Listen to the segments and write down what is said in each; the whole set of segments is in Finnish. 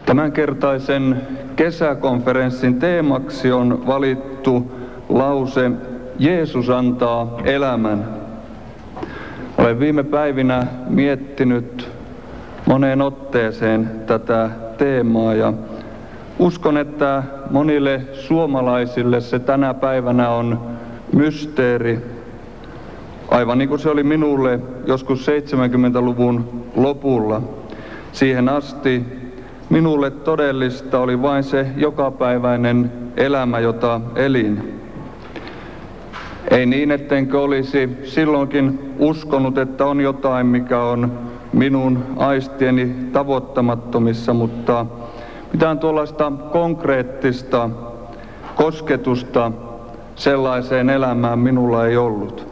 Tämänkertaisen kesäkonferenssin teemaksi on valittu lause Jeesus antaa elämän. Olen viime päivinä miettinyt moneen otteeseen tätä teemaa ja uskon, että monille suomalaisille se tänä päivänä on mysteeri, aivan niin kuin se oli minulle joskus 70-luvun lopulla. Siihen asti minulle todellista oli vain se jokapäiväinen elämä, jota elin. Ei niin, ettenkö olisi silloinkin uskonut, että on jotain, mikä on minun aistieni tavoittamattomissa, mutta mitään tuollaista konkreettista kosketusta sellaiseen elämään minulla ei ollut.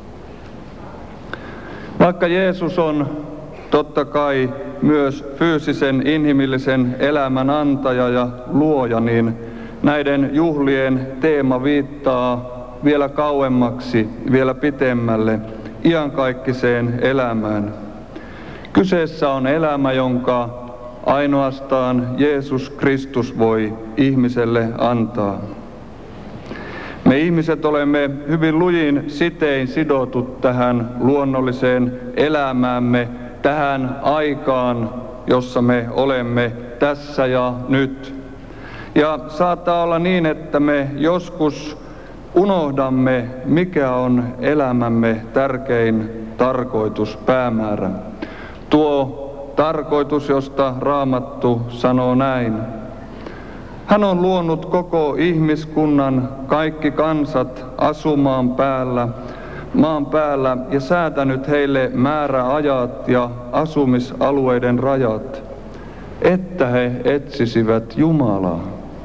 Vaikka Jeesus on totta kai myös fyysisen inhimillisen elämän antaja ja luoja, niin näiden juhlien teema viittaa vielä kauemmaksi, vielä pitemmälle, iankaikkiseen elämään. Kyseessä on elämä, jonka ainoastaan Jeesus Kristus voi ihmiselle antaa. Me ihmiset olemme hyvin lujin sitein sidotut tähän luonnolliseen elämäämme, tähän aikaan, jossa me olemme tässä ja nyt. Ja saattaa olla niin, että me joskus unohdamme, mikä on elämämme tärkein tarkoitus, päämäärä. Tuo tarkoitus, josta Raamattu sanoo näin. Hän on luonut koko ihmiskunnan, kaikki kansat asumaan maan päällä ja säätänyt heille määräajat ja asumisalueiden rajat, että he etsisivät Jumalaa.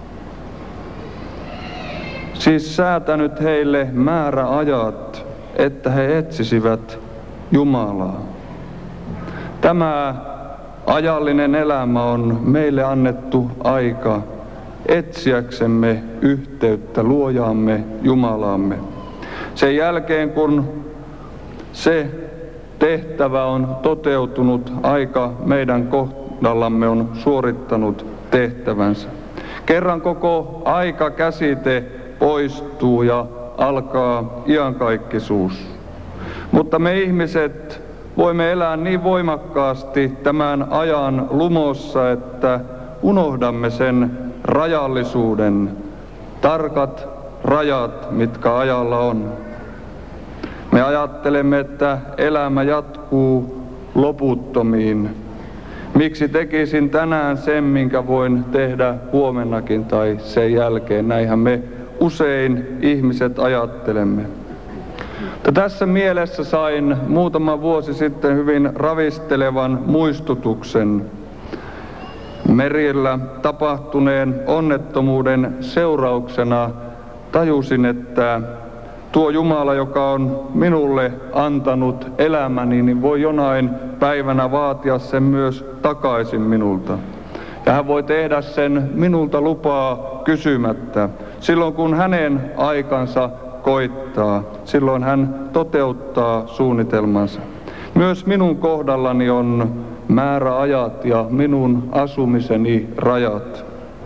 Siis säätänyt heille määräajat, että he etsisivät Jumalaa. Tämä ajallinen elämä on meille annettu aika etsiäksemme yhteyttä luojaamme Jumalaamme. Sen jälkeen, kun se tehtävä on toteutunut, aika meidän kohdallamme on suorittanut tehtävänsä. Kerran koko aika-käsite poistuu ja alkaa iankaikkisuus. Mutta me ihmiset voimme elää niin voimakkaasti tämän ajan lumossa, että unohdamme sen rajallisuuden, tarkat rajat, mitkä ajalla on. Me ajattelemme, että elämä jatkuu loputtomiin. Miksi tekisin tänään sen, minkä voin tehdä huomennakin tai sen jälkeen? Näinhän me usein ihmiset ajattelemme. Mutta tässä mielessä sain muutama vuosi sitten hyvin ravistelevan muistutuksen. Merillä tapahtuneen onnettomuuden seurauksena tajusin, että tuo Jumala, joka on minulle antanut elämäni, niin voi jonain päivänä vaatia sen myös takaisin minulta. Ja hän voi tehdä sen minulta lupaa kysymättä. Silloin kun hänen aikansa koittaa, silloin hän toteuttaa suunnitelmansa. Myös minun kohdallani on määräajat ja minun asumiseni rajat.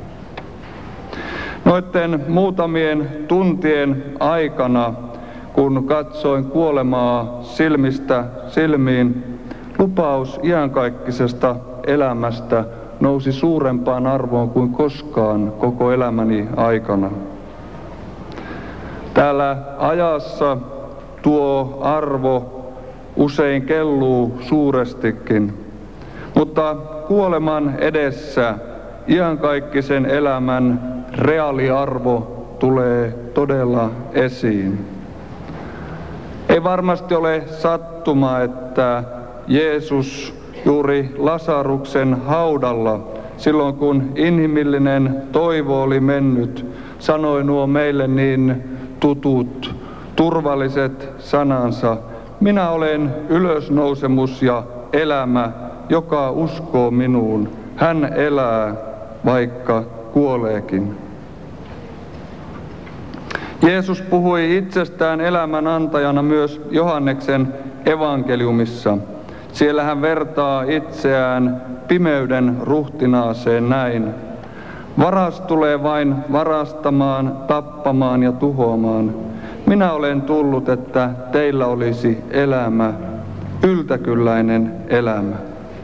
Noitten muutamien tuntien aikana, kun katsoin kuolemaa silmistä silmiin, lupaus iankaikkisesta elämästä nousi suurempaan arvoon kuin koskaan koko elämäni aikana. Täällä ajassa tuo arvo usein kelluu suurestikin, mutta kuoleman edessä iankaikkisen elämän reaaliarvo tulee todella esiin. Ei varmasti ole sattuma, että Jeesus juuri Lasaruksen haudalla, silloin kun inhimillinen toivo oli mennyt, sanoi nuo meille niin tutut, turvalliset sanansa. Minä olen ylösnousemus ja elämä, joka uskoo minuun. Hän elää, vaikka kuoleekin. Jeesus puhui itsestään elämän antajana myös Johanneksen evankeliumissa. Siellä hän vertaa itseään pimeyden ruhtinaaseen näin. Varas tulee vain varastamaan, tappamaan ja tuhoamaan. Minä olen tullut, että teillä olisi elämä, yltäkylläinen elämä.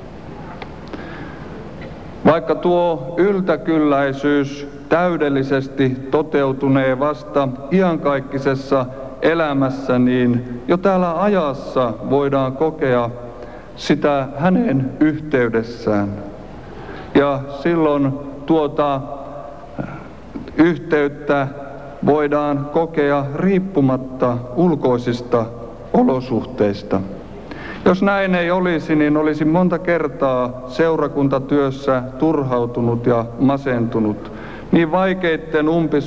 Vaikka tuo yltäkylläisyys täydellisesti toteutunee vasta iankaikkisessa elämässä, niin jo täällä ajassa voidaan kokea sitä hänen yhteydessään. Ja silloin tuota yhteyttä voidaan kokea riippumatta ulkoisista olosuhteista. Jos näin ei olisi, niin olisin monta kertaa seurakuntatyössä turhautunut ja masentunut. Niin vaikeitten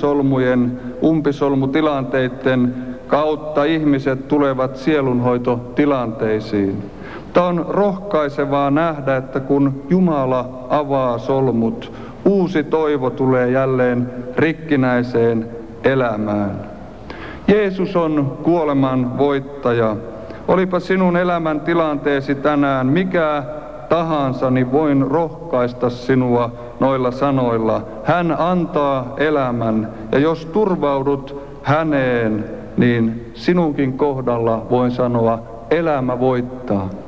umpisolmutilanteiden kautta ihmiset tulevat sielunhoitotilanteisiin. Mutta on rohkaisevaa nähdä, että kun Jumala avaa solmut, uusi toivo tulee jälleen rikkinäiseen elämään. Jeesus on kuoleman voittaja. Olipa sinun elämän tilanteesi tänään mikä tahansa, niin voin rohkaista sinua noilla sanoilla. Hän antaa elämän, ja jos turvaudut häneen, niin sinunkin kohdalla voin sanoa, elämä voittaa.